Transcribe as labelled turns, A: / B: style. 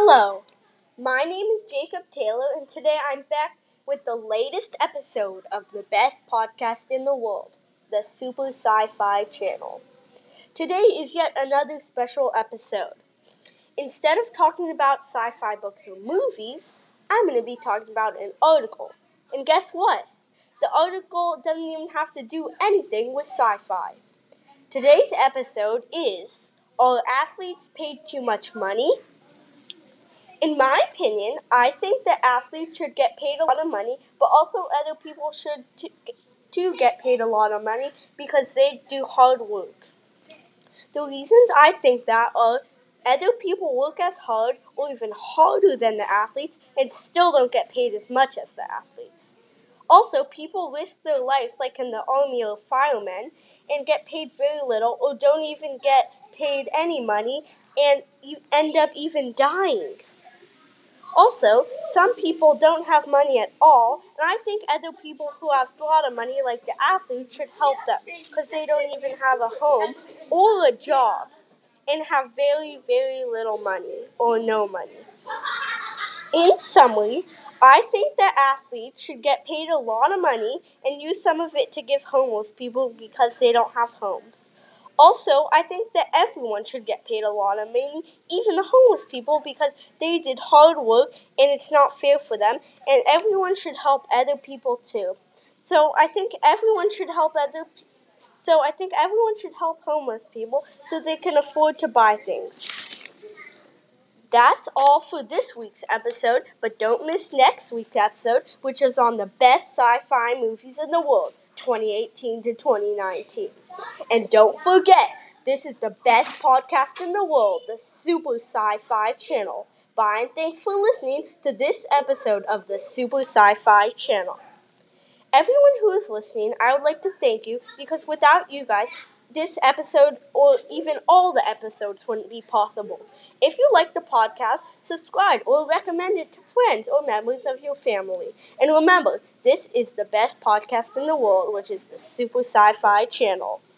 A: Hello, my name is Jacob Taylor, and today I'm back with the latest episode of the best podcast in the world, the Super Sci-Fi Channel. Today is yet another special episode. Instead of talking about sci-fi books or movies, I'm going to be talking about an article. And guess what? The article doesn't even have to do anything with sci-fi. Today's episode is, are athletes paid too much money? In my opinion, I think that athletes should get paid a lot of money, but also other people should too get paid a lot of money because they do hard work. The reasons I think that are other people work as hard or even harder than the athletes and still don't get paid as much as the athletes. Also, people risk their lives like in the army or firemen and get paid very little or don't even get paid any money and you end up even dying. Also, some people don't have money at all, and I think other people who have a lot of money, like the athletes, should help them because they don't even have a home or a job and have very, very little money or no money. In summary, I think that athletes should get paid a lot of money and use some of it to give homeless people because they don't have homes. Also, I think that everyone should get paid a lot of money, even the homeless people, because they did hard work and it's not fair for them, and everyone should help other people too. So I think everyone should help homeless people so they can afford to buy things. That's all for this week's episode, but don't miss next week's episode, which is on the best sci-fi movies in the world, 2018 to 2019. And don't forget, this is the best podcast in the world, the Super Sci-Fi Channel. Bye, and thanks for listening to this episode of the Super Sci-Fi Channel. Everyone who is listening, I would like to thank you because without you guys, this episode or even all the episodes wouldn't be possible. If you like the podcast, subscribe or recommend it to friends or members of your family. And remember, this is the best podcast in the world, which is the Super Sci-Fi Channel.